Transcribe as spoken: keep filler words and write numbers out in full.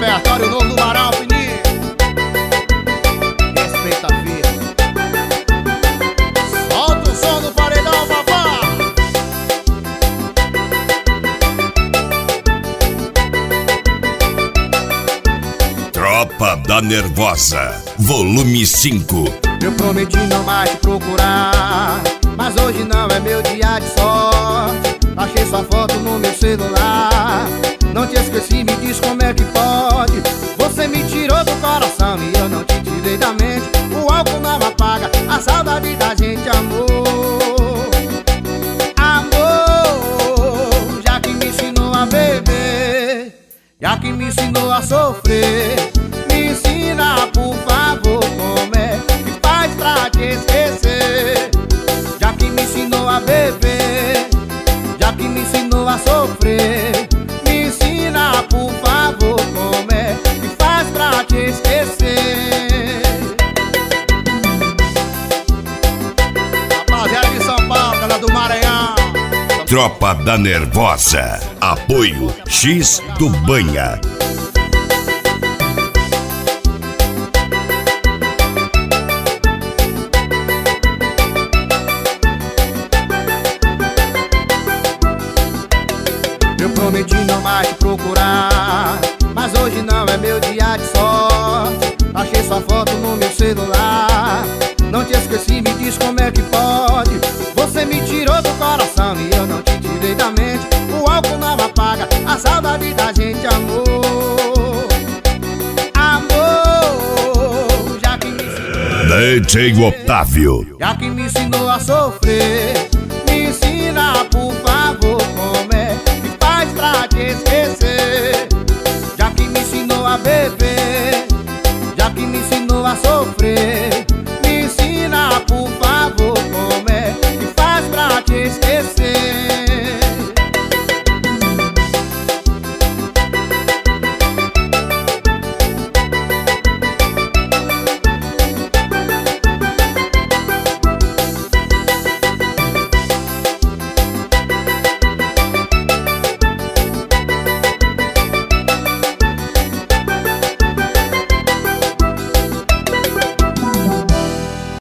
aleatório novo do Varal, Fininho. Respeita a vida. Solta o som do paredão, papá. Tropa da Nervosa, volume cinco. Eu prometi não mais te procurar, mas hoje não é meu dia de sorte. Achei sua foto no meu celular, não te esqueci, me diz como é que pode. Você me tirou do coração e eu não te tirei da mente. O álcool não apaga a saudade da gente, amor. Amor, já que me ensinou a beber, já que me ensinou a sofrer, me ensina, por favor, como é que faz pra te esquecer. Já que me ensinou a beber, já que me ensinou a sofrer, me ensina, por favor, como é que faz pra te esquecer. Rapaziada de São Paulo, galera do Maranhão. Tropa da Nervosa, apoio X do Banha. Eu prometi não mais te procurar, mas hoje não é meu dia de sorte. Achei sua foto no meu celular, não te esqueci, me diz como é que pode. Você me tirou do coração e eu não te tirei da mente. O álcool não apaga a saudade da gente, amor. Amor, já que me ensinou, D J Otávio, já que me ensinou a sofrer,